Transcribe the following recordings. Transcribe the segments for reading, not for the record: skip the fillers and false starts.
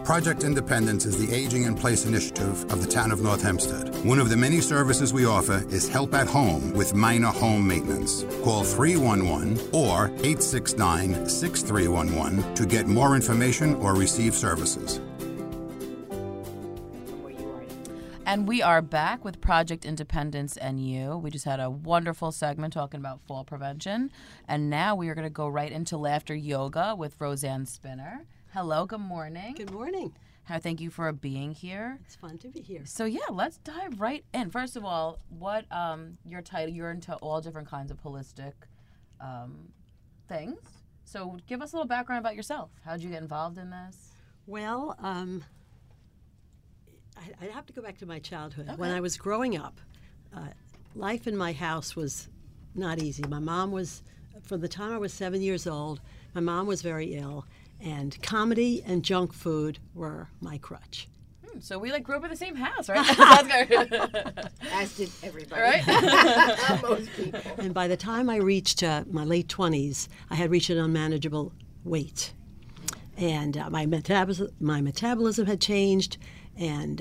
Project Independence is the Aging in Place initiative of the town of North Hempstead. One of the many services we offer is help at home with minor home maintenance. Call 311 or 869-6311 to get more information or receive services. And we are back with Project Independence and You. We just had a wonderful segment talking about fall prevention. And now we are going to go right into laughter yoga with Roseanne Spinner. Hello, good morning. Good morning. Thank you for being here. It's fun to be here. So yeah, let's dive right in. First of all, what your title? You're into all different kinds of holistic things. So give us a little background about yourself. How did you get involved in this? Well, I'd have to go back to my childhood. Okay. When I was growing up, life in my house was not easy. My mom was, from the time I was 7 years old, my mom was very ill. And comedy and junk food were my crutch. So we grew up in the same house, right? As did everybody. Right? Most people. And by the time I reached my late 20s, I had reached an unmanageable weight. And my metabolism had changed. And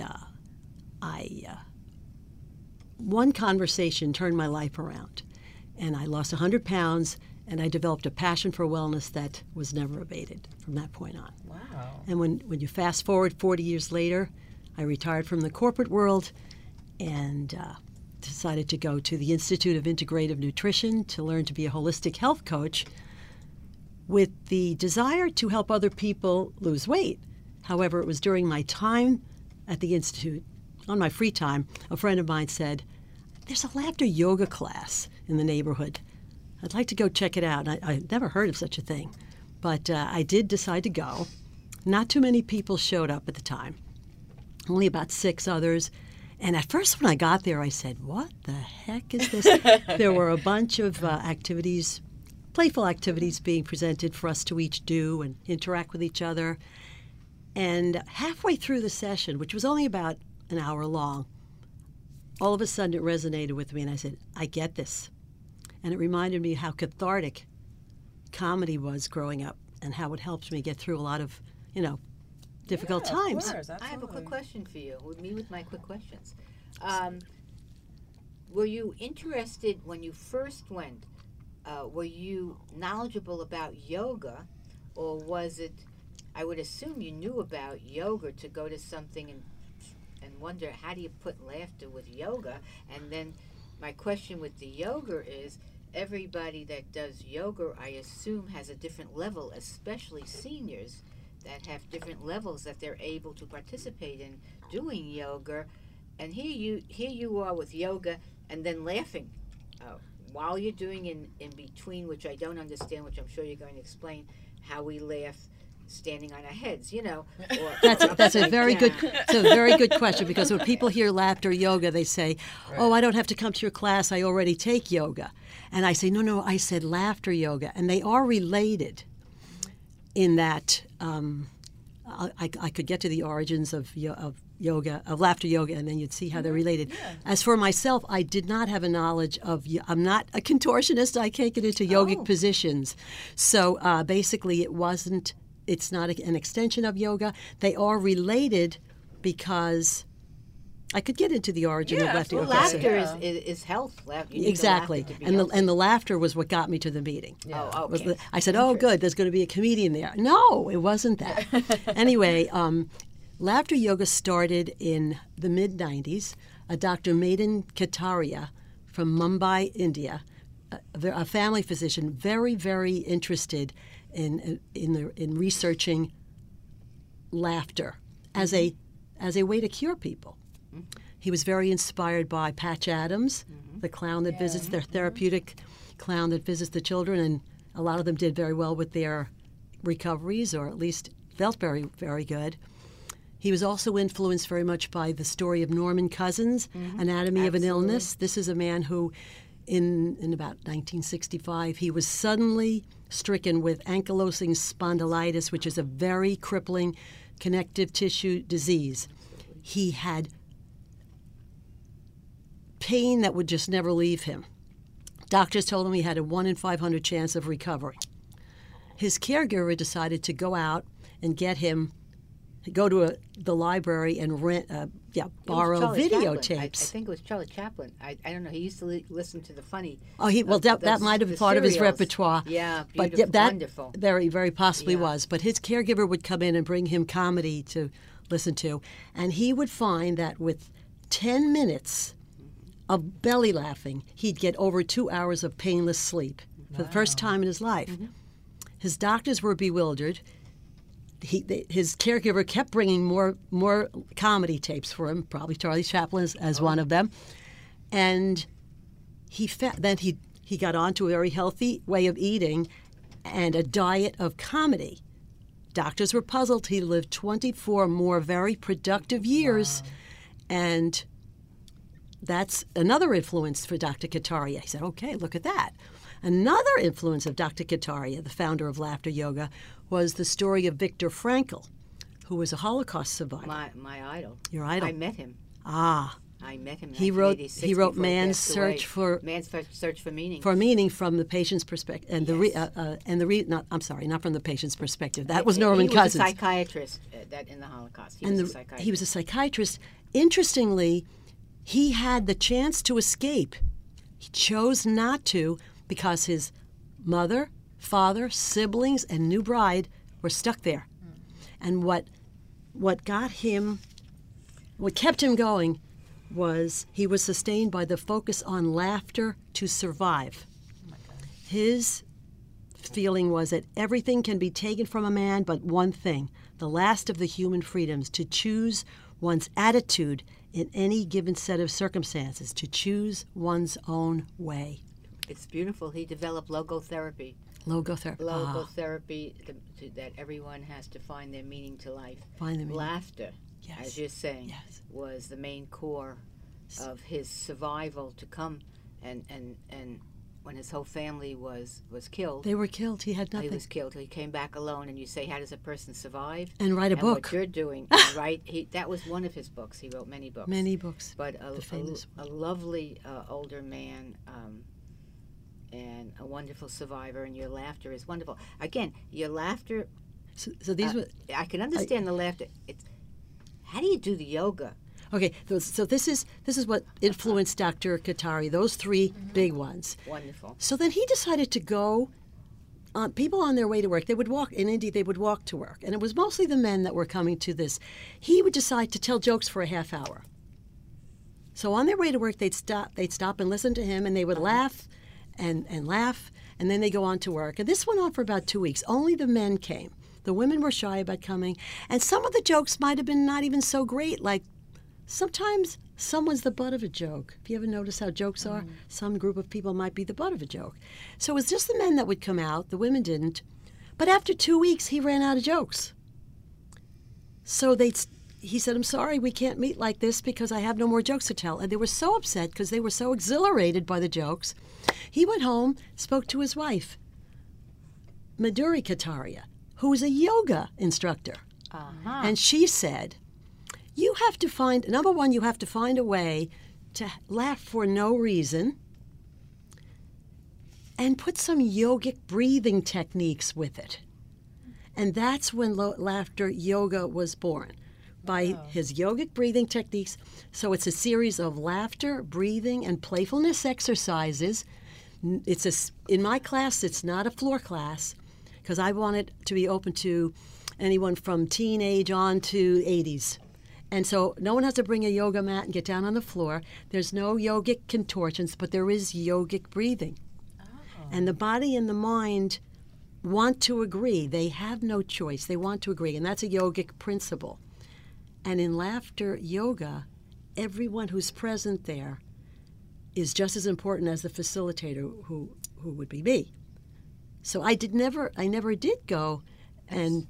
one conversation turned my life around. And I lost 100 pounds. And I developed a passion for wellness that was never abated from that point on. Wow. And when you fast forward 40 years later, I retired from the corporate world and decided to go to the Institute of Integrative Nutrition to learn to be a holistic health coach with the desire to help other people lose weight. However, it was during my time at the Institute, on my free time, a friend of mine said, "There's a laughter yoga class in the neighborhood. I'd like to go check it out." I'd never heard of such a thing. But I did decide to go. Not too many people showed up at the time, only about 6 others. And at first when I got there, I said, what the heck is this? There were a bunch of activities, playful activities being presented for us to each do and interact with each other. And halfway through the session, which was only about an hour long, all of a sudden it resonated with me and I said, I get this. And it reminded me how cathartic comedy was growing up and how it helped me get through a lot of, difficult times. Of course, I have a quick question for you. With my quick questions. Were you interested when you first went? Were you knowledgeable about yoga, or was it? I would assume you knew about yoga to go to something and wonder how do you put laughter with yoga? And then my question with the yoga is, everybody that does yoga, I assume, has a different level, especially seniors that have different levels that they're able to participate in doing yoga. And here you are with yoga and then laughing while you're doing in between, which I don't understand, which I'm sure you're going to explain, how we laugh standing on our heads, Or That's a very good. It's a very good question, because when people hear laughter yoga, they say, "Oh, I don't have to come to your class. I already take yoga." And I say, "No. I said laughter yoga," and they are related. In that, I could get to the origins of yoga, of laughter yoga, and then you'd see how they're related. Yeah. As for myself, I did not have a knowledge of. I'm not a contortionist. I can't get into yogic positions, so basically, it wasn't. It's not an extension of yoga. They are related because I could get into the origin of laughter yoga. Laughter is health. Exactly. And the laughter was what got me to the meeting. Yeah. Oh, okay. I said, oh, good, there's going to be a comedian there. No, it wasn't that. Anyway, laughter yoga started in the mid-'90s. Dr. Madan Kataria from Mumbai, India, a family physician, very, very interested in researching laughter as a way to cure people. Mm-hmm. He was very inspired by Patch Adams, the clown that visits their therapeutic clown that visits the children, and a lot of them did very well with their recoveries, or at least felt very, very good. He was also influenced very much by the story of Norman Cousins, Anatomy of an Illness. This is a man who, in about 1965, he was suddenly stricken with ankylosing spondylitis, which is a very crippling connective tissue disease. He had pain that would just never leave him. Doctors told him he had a 1 in 500 chance of recovery. His caregiver decided to go out and get him go to the library and borrow Charlie Chaplin. I videotapes. think it was Charlie Chaplin. I don't know. He used to listen to the funny. That might have been part of his serials. repertoire. Yeah, but beautiful, that wonderful. very possibly Yeah. was. But his caregiver would come in and bring him comedy to listen to, and he would find that with 10 minutes of belly laughing, he'd get over 2 hours of painless sleep for the first time in his life. Mm-hmm. His doctors were bewildered. His caregiver kept bringing more comedy tapes for him, probably Charlie Chaplin as one of them, and then he got on to a very healthy way of eating and a diet of comedy. Doctors were puzzled. He lived 24 more very productive years, and that's another influence for Dr. Kataria. He said, okay, look at that. Another influence of Dr. Kataria, the founder of Laughter Yoga, was the story of Viktor Frankl, who was a Holocaust survivor. My idol. Your idol. I met him. Ah. I met him in He wrote 1986 before he Man's passed Search away. for Man's Search for Meaning. For meaning from the patient's perspective, and not from the patient's perspective. That was Norman Cousins. He was a psychiatrist in the Holocaust. He was a psychiatrist. Interestingly, he had the chance to escape. He chose not to because his mother, father, siblings, and new bride were stuck there. And what kept him going was he was sustained by the focus on laughter to survive. His feeling was that everything can be taken from a man but one thing, the last of the human freedoms, to choose one's attitude in any given set of circumstances, to choose one's own way. It's beautiful. He developed logotherapy. Logotherapy. That everyone has to find their meaning to life. Find the meaning. Laughter, Yes. as you're saying, Yes. was the main core of his survival to come. And when his whole family was killed, They were killed. He had nothing. he was killed. He came back alone, and you say, how does a person survive? And write a book. What you're doing, right? That was one of his books. He wrote many books. Many books. But The famous a lovely older man and a wonderful survivor, and your laughter is wonderful. Again, your laughter, So these were. I can understand the laughter. How do you do the yoga? Okay, so this is what influenced Dr. Katari, those three big ones. Wonderful. So then he decided to go, people on their way to work, they would walk, in India they would walk to work, and it was mostly the men that were coming to this. He would decide to tell jokes for a half hour. So on their way to work, they'd stop and listen to him, and they would laugh and laugh, and then they go on to work. And this went on for about 2 weeks. Only the men came. The women were shy about coming, and some of the jokes might have been not even so great, like sometimes someone's the butt of a joke. Have you ever noticed how jokes are? Some group of people might be the butt of a joke. So it was just the men that would come out. The women didn't. But after 2 weeks, he ran out of jokes. So he said, I'm sorry, we can't meet like this because I have no more jokes to tell. And they were so upset because they were so exhilarated by the jokes. He went home, spoke to his wife, Madhuri Kataria, who was a yoga instructor. And she said, you have to find, number one, you have to find a way to laugh for no reason and put some yogic breathing techniques with it. And that's when laughter yoga was born, by his yogic breathing techniques. So it's a series of laughter, breathing, and playfulness exercises. In my class, it's not a floor class, because I want it to be open to anyone from teenage on to 80s. And so no one has to bring a yoga mat and get down on the floor. There's no yogic contortions, but there is yogic breathing. And the body and the mind want to agree. They have no choice. They want to agree, and that's a yogic principle. And in laughter yoga, everyone who's present there is just as important as the facilitator, who would be me. So I never did go and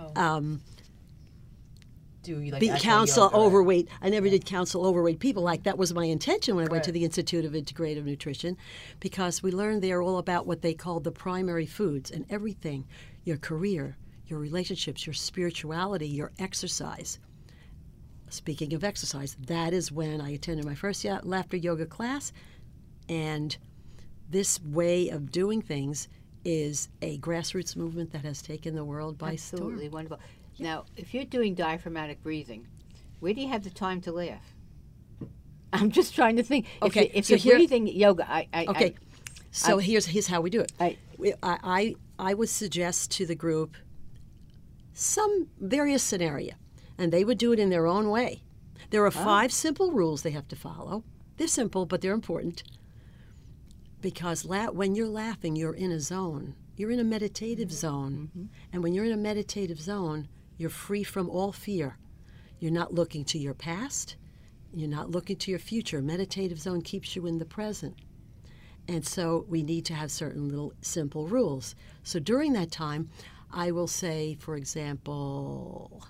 counsel overweight. I never did counsel overweight people. Like, that was my intention when I went to the Institute of Integrative Nutrition, because we learned there all about what they called the primary foods, and everything: your career, your relationships, your spirituality, your exercise. Speaking of exercise, that is when I attended my first laughter yoga class, and this way of doing things is a grassroots movement that has taken the world by storm. Absolutely wonderful. Now, if you're doing diaphragmatic breathing, where do you have the time to laugh? I'm just trying to think. Okay, If so you're breathing yoga, here's how we do it. I would suggest to the group some various scenario, and they would do it in their own way. There are 5 simple rules they have to follow. They're simple, but they're important. Because when you're laughing, you're in a zone. You're in a meditative zone. Mm-hmm. And when you're in a meditative zone, you're free from all fear. You're not looking to your past. You're not looking to your future. Meditative zone keeps you in the present. And so we need to have certain little simple rules. So during that time, I will say, for example,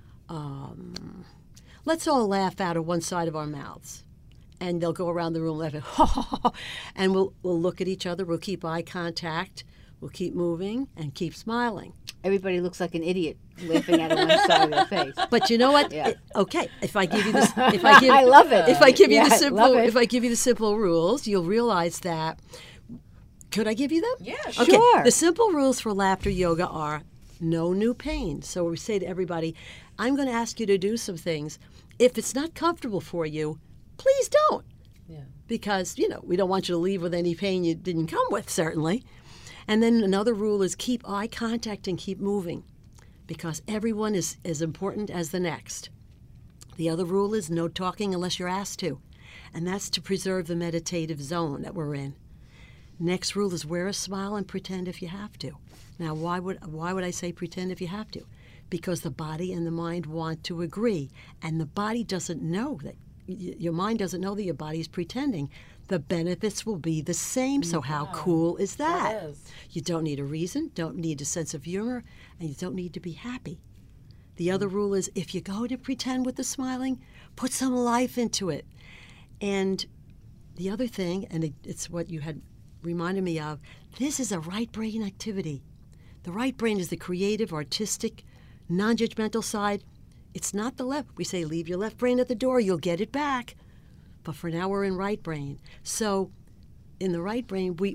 let's all laugh out of one side of our mouths. And they'll go around the room laughing, and we'll look at each other. We'll keep eye contact. We'll keep moving and keep smiling. Everybody looks like an idiot laughing out of one side of their face. But you know what? Yeah. Okay, if I give you this, I love it. If I give you the simple rules, you'll realize that. Could I give you them? Yeah, okay. Sure. The simple rules for laughter yoga are no new pain. So we say to everybody, I'm going to ask you to do some things. If it's not comfortable for you, please don't. Yeah. Because, we don't want you to leave with any pain you didn't come with, certainly. And then another rule is keep eye contact and keep moving, because everyone is as important as the next. The other rule is no talking unless you're asked to, and that's to preserve the meditative zone that we're in. Next rule is wear a smile and pretend if you have to. Now, why would I say pretend if you have to? Because the body and the mind want to agree, and the body doesn't know that. Your mind doesn't know that your body is pretending. The benefits will be the same, so how cool is that? That is. You don't need a reason, don't need a sense of humor, and you don't need to be happy. The other rule is if you go to pretend with the smiling, put some life into it. And the other thing, and it's what you had reminded me of, this is a right brain activity. The right brain is the creative, artistic, non-judgmental side. It's not the left. We say leave your left brain at the door, you'll get it back. But for now we're in right brain. So in the right brain, we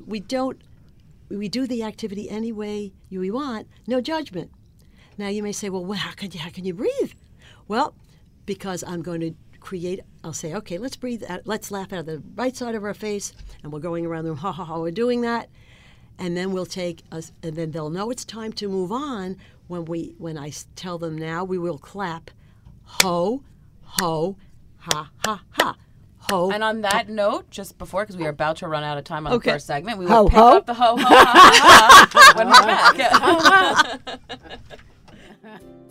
do the activity any way we want, no judgment. Now you may say, well, how can you breathe? Well, because I'm going to I'll say, okay, let's breathe, let's laugh out of the right side of our face, and we're going around the room, ha ha ha, we're doing that. And then and then they'll know it's time to move on when I tell them now, we will clap, ho, ho, ha, ha, ha. Ho, and on that note, just before, because we are about to run out of time on the first segment, we ho, will pick ho. up the ho, ho, ha, ha, ha when we're back.